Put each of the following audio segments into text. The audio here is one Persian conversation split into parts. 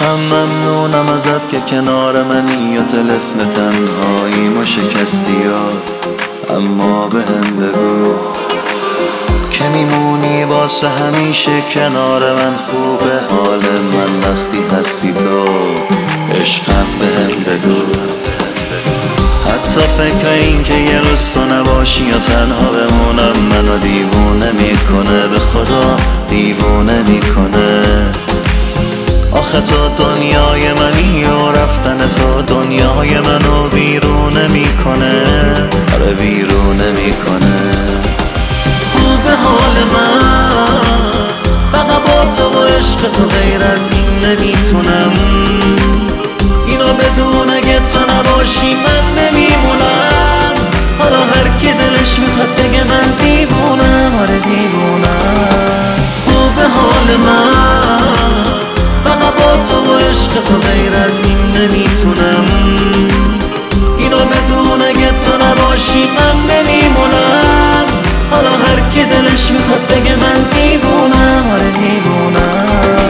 عشقم ممنونم ازت که کنار منی یا طلسم تنهایی و شکستی یا اما بهم بگو که میمونی واسه همیشه کنار من. خوبه حال من وقتی هستی تو، عشقم بهم بگو. حتی فکر این که یه روز تو نباشی یا تنها بمونم منو دیوونه میکنه، به خدا دیوونه میکنه. آخه تو دنیای منی و رفتن تو دنیای منو ویرونه میکنه، آره ویرونه میکنه. خوب حال من فقط با تو و عشق تو، غیر از این نمیتونم. اینو بدون اگه تو نباشی من نمیمونم. حالا هر کی دلش میخواد بگه من دیوونم، آره دیوونم. خوب حال من فقط با تو و عشق تو، غیر از این نمیتونم. اینو بدون اگه تو نباشی من نمیمونم. حالا هر کی دلش میخواد بگه من دیوونم، آره دیوونم.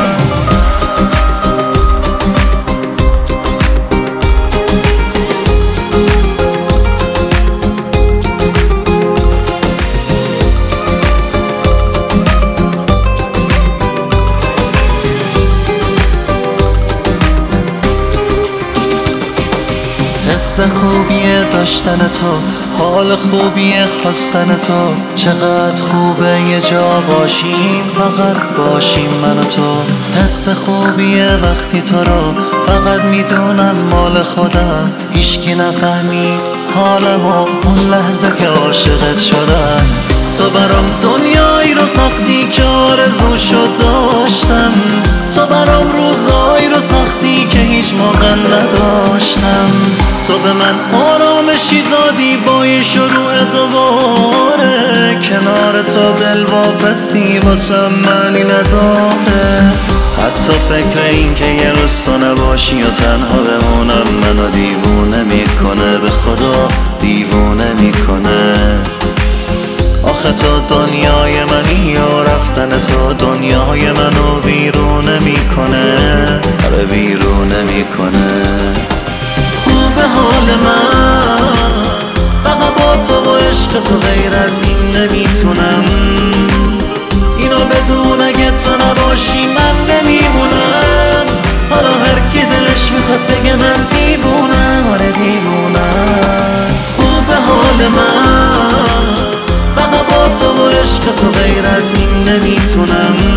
حس خوبیه داشتن تو، حال خوبیه خواستن تو. چقدر خوبه یه جا باشیم، فقط باشیم من و تو. حس خوبیه وقتی تو رو فقط میدونم مال خودم. هیچکی نفهمی حالمو اون لحظه که عاشقت شدم. تو برام دنیایی رو ساختی که آرزوشو داشتم. تو برام روزایی رو ساختی که هیچ موقع نداشتم. تو به من آرامشی دادی با یه شروع دوباره. کنار تو دل واپسی واسه معنی نداره. حتی فکر این که یه روز تو نباشی یا تنها بمونم منو دیوونه میکنه، به خدا دیوونه میکنه. آخه تو دنیای منی و رفتن تو دنیای منو ویرونه میکنه، آره ویرونه میکنه. خوب حال من فقط با تو و عشق تو، غیر از این نمیتونم. اینو بدون اگه تو نباشی من نمیمونم. حالا هر کی دلش میخواد بگه من دیوونم، آره دیوونم. خوب حال من فقط با تو و عشق تو، غیر از این نمیتونم.